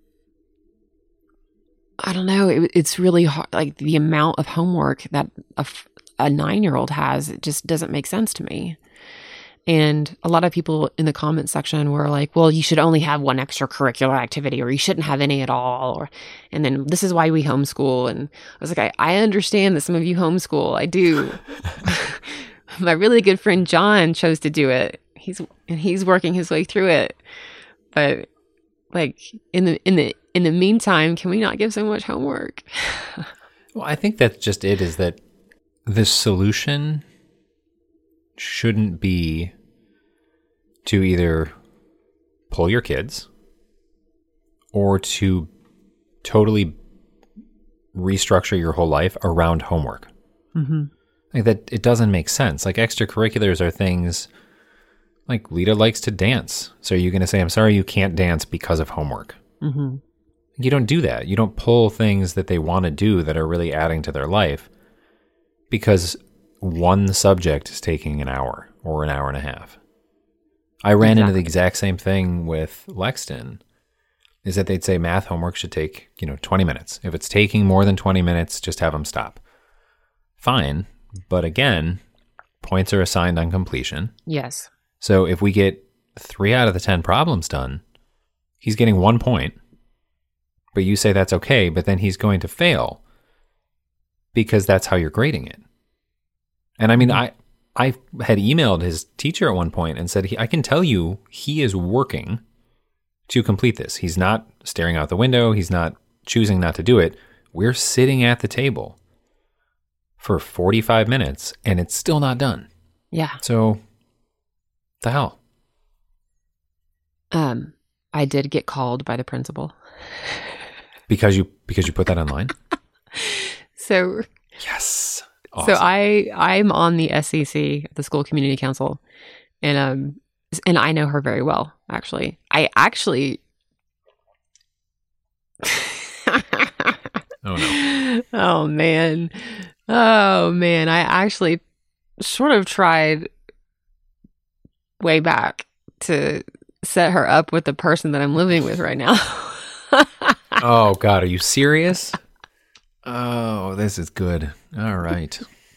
I don't know. It, it's really hard. Like the amount of homework that a, a nine-year-old has, it just doesn't make sense to me. And a lot of people in the comment section were like, well, you should only have one extracurricular activity or you shouldn't have any at all. Or, and then this is why we homeschool. And I was like, I, I understand that some of you homeschool. I do. My really good friend John chose to do it. He's, and he's working his way through it. But like in the, in the, in the meantime, can we not give so much homework? Well, I think that's just it, is that the solution shouldn't be to either pull your kids or to totally restructure your whole life around homework. Mm-hmm. Like that, it doesn't make sense. Like extracurriculars are things like Lita likes to dance. So you're going to say, I'm sorry, you can't dance because of homework. Mm-hmm. You don't do that. You don't pull things that they want to do that are really adding to their life because one subject is taking an hour or an hour and a half. I ran exactly. into the exact same thing with Lexton, is that they'd say math homework should take, you know, twenty minutes. If it's taking more than twenty minutes, just have them stop. Fine. But again, points are assigned on completion. Yes. So if we get three out of the ten problems done, he's getting one point. But you say that's okay, but then he's going to fail because that's how you're grading it. And I mean, I I had emailed his teacher at one point and said, he, I can tell you he is working to complete this. He's not staring out the window. He's not choosing not to do it. We're sitting at the table for forty-five minutes and it's still not done. Yeah. So, the hell? Um, I did get called by the principal. Because you because you put that online? So yes. Awesome. So I I'm on the S C C, the School Community Council, and um and I know her very well. Actually, I actually. Oh no! Oh man! Oh man! I actually sort of tried way back to set her up with the person that I'm living with right now. Oh God, are you serious? Oh, this is good. All right.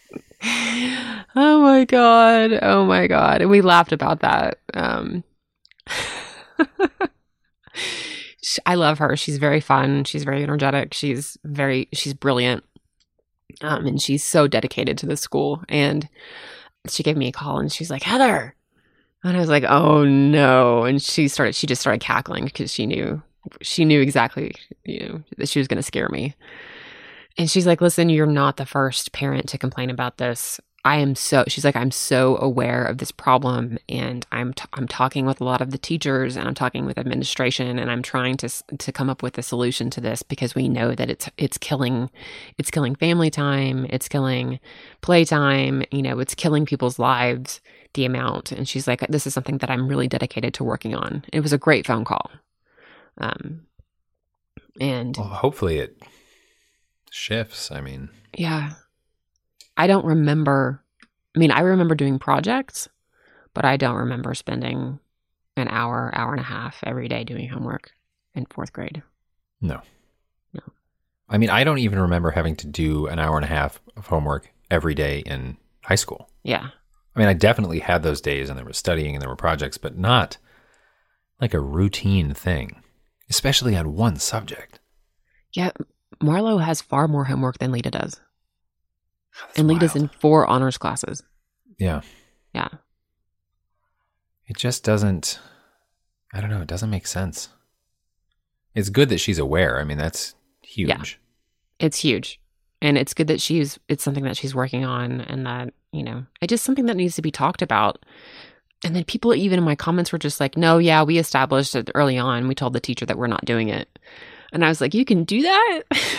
Oh my God. Oh my God. And we laughed about that. Um, She, I love her. She's very fun. She's very energetic. She's very, she's brilliant. Um, and she's so dedicated to the school. And she gave me a call and she's like, Heather. And I was like, oh no. And she started, she just started cackling because she knew, she knew exactly, you know, that she was going to scare me. And she's like, listen, you're not the first parent to complain about this. I am so, she's like, I'm so aware of this problem, and I'm, t- I'm talking with a lot of the teachers, and I'm talking with administration, and I'm trying to, to come up with a solution to this, because we know that it's, it's killing, it's killing family time. It's killing playtime. You know, it's killing people's lives, the amount. And she's like, this is something that I'm really dedicated to working on. It was a great phone call. Um, and well, hopefully it shifts. I mean, yeah. I don't remember, I mean, I remember doing projects, but I don't remember spending an hour, hour and a half every day doing homework in fourth grade. No. No. I mean, I don't even remember having to do an hour and a half of homework every day in high school. Yeah. I mean, I definitely had those days, and there was studying and there were projects, but not like a routine thing, especially on one subject. Yeah. Marlo has far more homework than Lita does. That's and Lita's wild. in four honors classes. Yeah. Yeah. It just doesn't, I don't know, it doesn't make sense. It's good that she's aware. I mean, that's huge. Yeah. It's huge. And it's good that she's, it's something that she's working on, and that, you know, it's just something that needs to be talked about. And then people even in my comments were just like, no, yeah, we established it early on. We told the teacher that we're not doing it. And I was like, you can do that?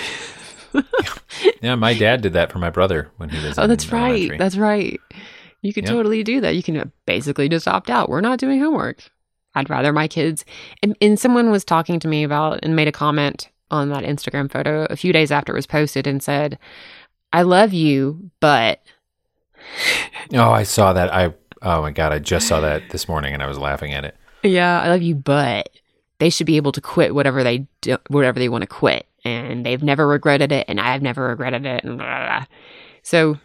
Yeah, my dad did that for my brother when he was Oh, in that's right. elementary. That's right. You can Yep. totally do that. You can basically just opt out. We're not doing homework. I'd rather my kids. And, and someone was talking to me about and made a comment on that Instagram photo a few days after it was posted and said, I love you, but. Oh, I saw that. I Oh my God, I just saw that this morning and I was laughing at it. Yeah, I love you, but they should be able to quit whatever they do, whatever they want to quit. And they've never regretted it, and I've never regretted it. And blah, blah, blah. So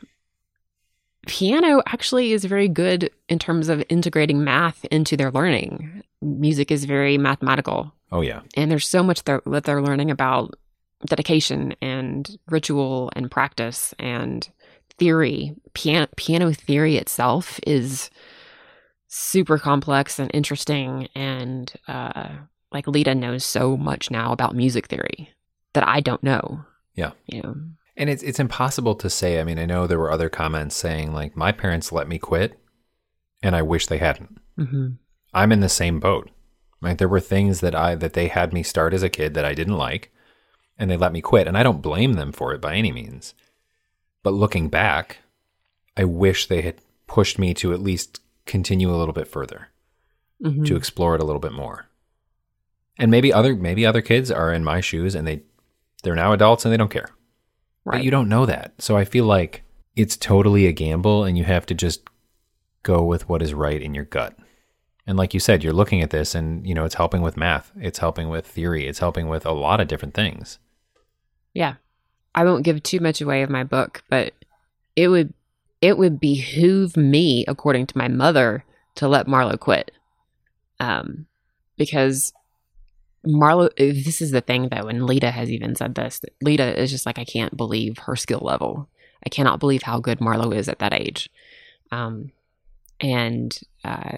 piano actually is very good in terms of integrating math into their learning. Music is very mathematical. Oh, yeah. And there's so much that that they're learning about dedication and ritual and practice and theory. Piano, piano theory itself is super complex and interesting. And uh, like Lita knows so much now about music theory that I don't know. Yeah. You know? And it's it's impossible to say. I mean, I know there were other comments saying, like, my parents let me quit, and I wish they hadn't. Mm-hmm. I'm in the same boat. Like, there were things that I that they had me start as a kid that I didn't like, and they let me quit. And I don't blame them for it by any means. But looking back, I wish they had pushed me to at least continue a little bit further, Mm-hmm. to explore it a little bit more. And maybe other maybe other kids are in my shoes, and they they're now adults and they don't care. Right. But you don't know that. So I feel like it's totally a gamble, and you have to just go with what is right in your gut. And like you said, you're looking at this and, you know, it's helping with math. It's helping with theory. It's helping with a lot of different things. Yeah. I won't give too much away of my book, but it would it would behoove me, according to my mother, to let Marlo quit. Um, because Marlo, this is the thing though, and Lita has even said this, that Lita is just like, I can't believe her skill level. I cannot believe how good Marlo is at that age. Um, and uh,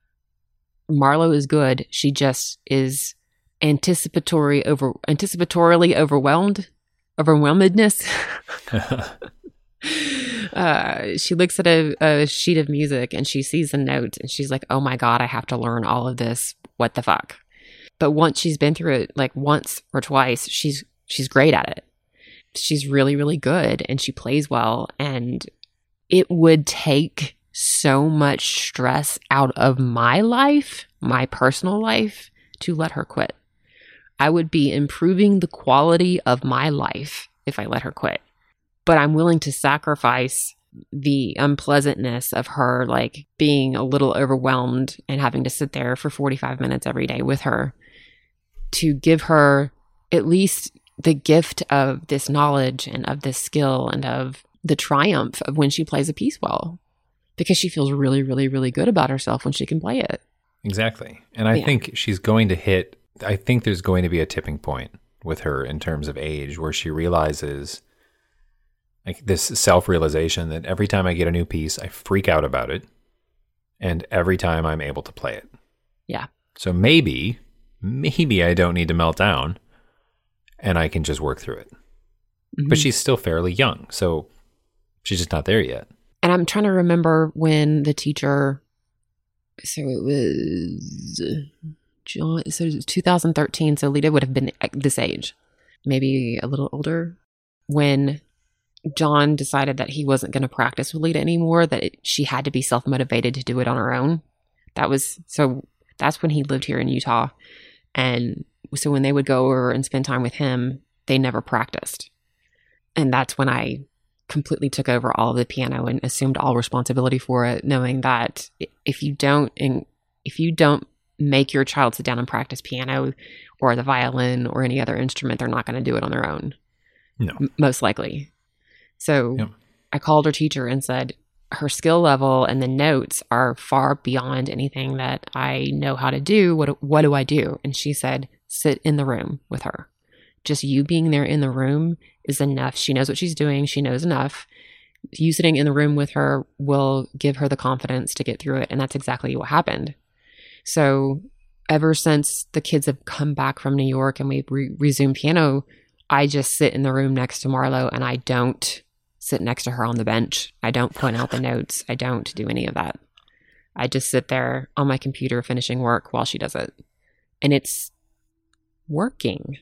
Marlo is good. She just is anticipatory over anticipatorily overwhelmed, overwhelmedness. uh, she looks at a, a sheet of music and she sees a note and she's like, oh my God, I have to learn all of this. What the fuck? But once she's been through it, like once or twice, she's she's great at it. She's really, really good, and she plays well. And it would take so much stress out of my life, my personal life, to let her quit. I would be improving the quality of my life if I let her quit. But I'm willing to sacrifice the unpleasantness of her, like being a little overwhelmed and having to sit there for forty-five minutes every day with her, to give her at least the gift of this knowledge and of this skill and of the triumph of when she plays a piece well, because she feels really, really, really good about herself when she can play it. Exactly. And I Yeah. think she's going to hit I think there's going to be a tipping point with her in terms of age where she realizes like this self-realization that every time I get a new piece, I freak out about it. And every time I'm able to play it. Yeah. So maybe, maybe I don't need to melt down and I can just work through it. Mm-hmm. But she's still fairly young. So she's just not there yet. And I'm trying to remember when the teacher, so it was John, so it was two thousand thirteen. So Lita would have been this age, maybe a little older, when John decided that he wasn't going to practice with Lita anymore, that it, she had to be self-motivated to do it on her own. That was, so that's when he lived here in Utah. And so when they would go over and spend time with him, they never practiced. And that's when I completely took over all of the piano and assumed all responsibility for it, knowing that if you don't, if you don't make your child sit down and practice piano or the violin or any other instrument, they're not going to do it on their own. No. M- most likely. So yep. I called her teacher and said, her skill level and the notes are far beyond anything that I know how to do. What, what do I do? And she said, sit in the room with her. Just you being there in the room is enough. She knows what she's doing. She knows enough. You sitting in the room with her will give her the confidence to get through it. And that's exactly what happened. So ever since the kids have come back from New York and we re- resumed piano, I just sit in the room next to Marlo and I don't sit next to her on the bench. I don't point out the notes. I don't do any of that. I just sit there on my computer finishing work while she does it. And it's working.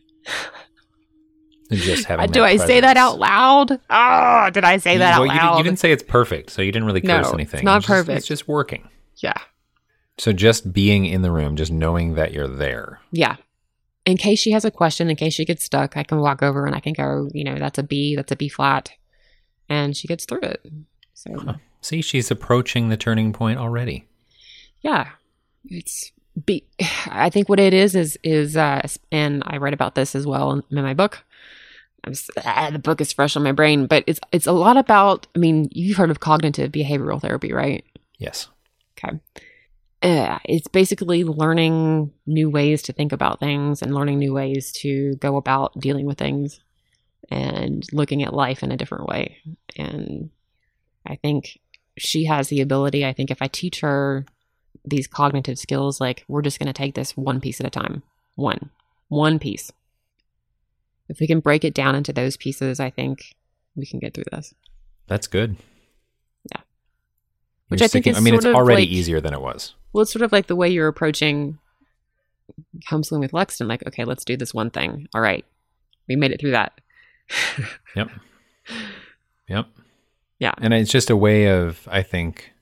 Just having do I presence. Say that out loud? Oh, did I say that you, well, out you loud? Did, you didn't say it's perfect, so you didn't really curse no, anything. It's not it's perfect. Just, it's just working. Yeah. So just being in the room, just knowing that you're there. Yeah. In case she has a question, in case she gets stuck, I can walk over and I can go, you know, that's a B, that's a B flat. And she gets through it. So huh. See, she's approaching the turning point already. Yeah. It's B. I think what it is, is, is, uh, and I write about this as well in, in my book. I'm just, ah, the book is fresh on my brain, but it's, it's a lot about, I mean, you've heard of cognitive behavioral therapy, right? Yes. Okay. Uh, it's basically learning new ways to think about things and learning new ways to go about dealing with things and looking at life in a different way. And I think she has the ability, I think if I teach her these cognitive skills, like we're just going to take this one piece at a time. One. One piece. If we can break it down into those pieces, I think we can get through this. That's good. Yeah. Which You're I think sticking, is I mean, it's already like, easier than it was. Well, it's sort of like the way you're approaching homeschooling with Lexton. Like, okay, let's do this one thing. All right. We made it through that. Yep. Yep. Yeah. And it's just a way of, I think,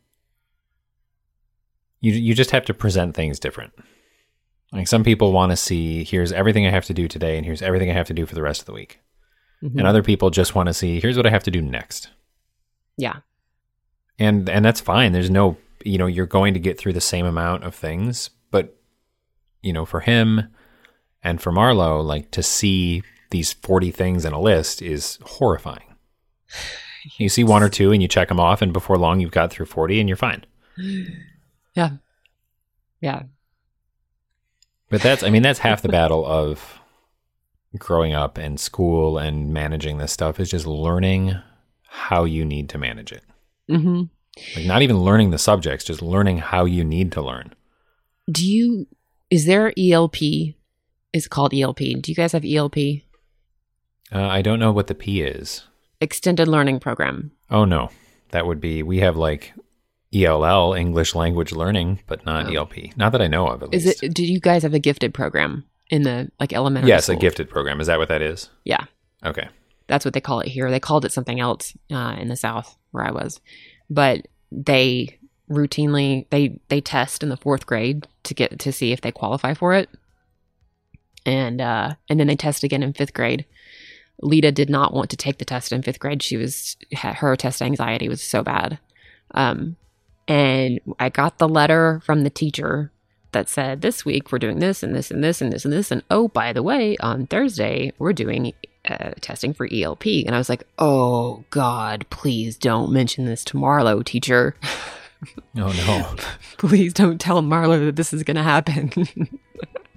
you you just have to present things different. Like some people want to see, here's everything I have to do today, and here's everything I have to do for the rest of the week. Mm-hmm. And other people just want to see, here's what I have to do next. Yeah. And and that's fine. There's no, you know, you're going to get through the same amount of things. But, you know, for him and for Marlo, like to see these forty things in a list is horrifying. You see one or two and you check them off, and before long you've got through forty and you're fine. Yeah. Yeah. But that's, I mean, that's half the battle of growing up and school and managing this stuff is just learning how you need to manage it. Mm-hmm. Like not even learning the subjects, just learning how you need to learn. Do you, is there E L P? It's called E L P. Do you guys have E L P? Uh, I don't know what the P is. Extended Learning Program. Oh, no. That would be, we have like E L L, English Language Learning, but not oh. E L P. Not that I know of, at is least. It, do you guys have a gifted program in the like elementary yes, school? Yes, a gifted program. Is that what that is? Yeah. Okay. That's what they call it here. They called it something else uh, in the South where I was. But they routinely, they, they test in the fourth grade to get to see if they qualify for it. And uh, and then they test again in fifth grade. Lita did not want to take the test in fifth grade. She was, her test anxiety was so bad. Um, and I got the letter from the teacher that said, this week we're doing this and this and this and this and this. And oh, by the way, on Thursday, we're doing uh, testing for E L P. And I was like, oh, God, please don't mention this to Marlo, teacher. Oh, no. Please don't tell Marlo that this is going to happen.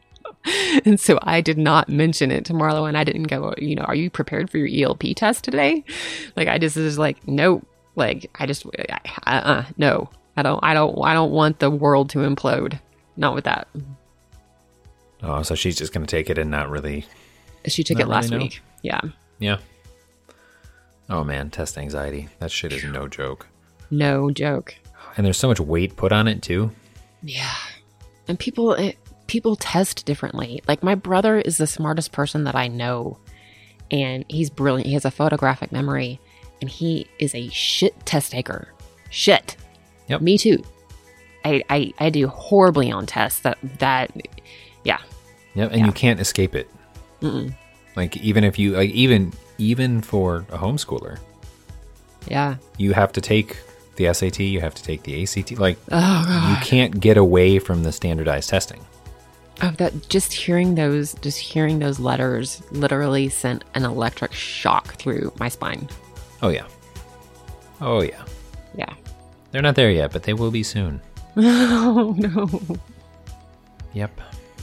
And so I did not mention it to Marlo, and I didn't go, you know, are you prepared for your E L P test today? Like, I just was like, no, like, I just, uh-uh, no, I don't, I don't, I don't want the world to implode. Not with that. Oh, so she's just going to take it and not really. She took not it last really know. week. Yeah. Yeah. Oh man, test anxiety. That shit is no joke. No joke. And there's so much weight put on it too. Yeah. And people, it, people test differently. Like, my brother is the smartest person that I know, and he's brilliant. He has a photographic memory, and he is a shit test taker. Shit. Yep. Me too. I, I, I do horribly on tests that, that, yeah. Yep. And Yeah. you can't escape it. Mm-mm. Like, even if you, like, even, even for a homeschooler, Yeah. you have to take the S A T, you have to take the A C T. Like, Oh, God. you can't get away from the standardized testing. Oh, that just hearing those, just hearing those letters literally sent an electric shock through my spine. Oh, yeah. Oh, yeah. Yeah. They're not there yet, but they will be soon. Oh, no. Yep.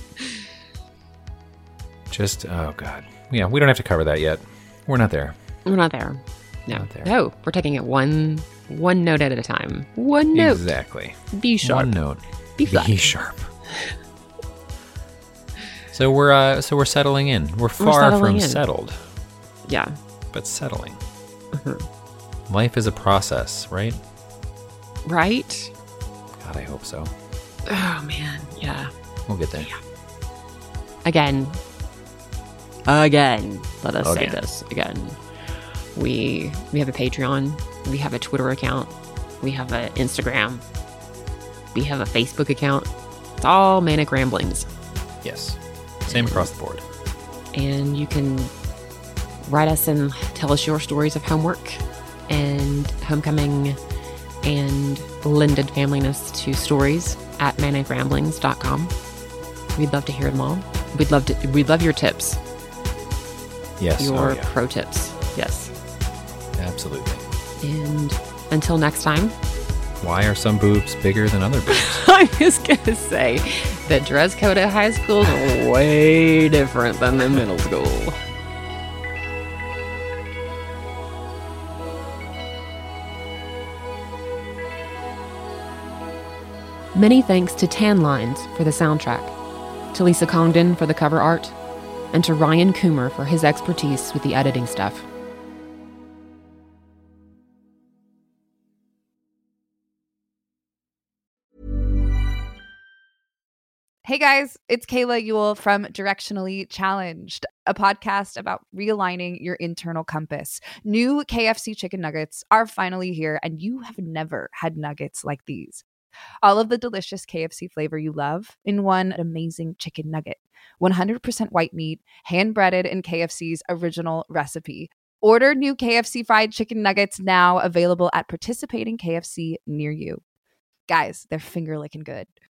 Just, oh, God. Yeah, we don't have to cover that yet. We're not there. We're not there. No. Not there. No, we're taking it one one note at a time. One note. Exactly. Be sharp. One note. Be flat. Be sharp. So we're uh, so we're settling in. We're far settling from in. settled, Yeah. but settling. Mhm. Life is a process, right? Right? God, I hope so. Oh, man. Yeah. We'll get there. Again. Again. Let us Again. say this again. We we have a Patreon. We have a Twitter account. We have an Instagram. We have a Facebook account. It's all Manic Ramblings. Yes. Same across the board. And you can write us and tell us your stories of homework and homecoming and blended familyness to stories at manic ramblings dot com. We'd love to hear them all. We'd love to we'd love your tips. Yes. Your oh, yeah. pro tips. Yes. Absolutely. And until next time, Why are some boobs bigger than other boobs? I'm just gonna say the dress code at high school is way different than the middle school. Many thanks to Tan Lines for the soundtrack, to Lisa Congdon for the cover art, and to Ryan Coomer for his expertise with the editing stuff. Hey guys, it's Kayla Ewell from Directionally Challenged, a podcast about realigning your internal compass. New K F C chicken nuggets are finally here, and you have never had nuggets like these. All of the delicious K F C flavor you love in one amazing chicken nugget. one hundred percent white meat, hand-breaded in K F C's original recipe. Order new K F C fried chicken nuggets now, available at participating K F C near you. Guys, they're finger-licking good.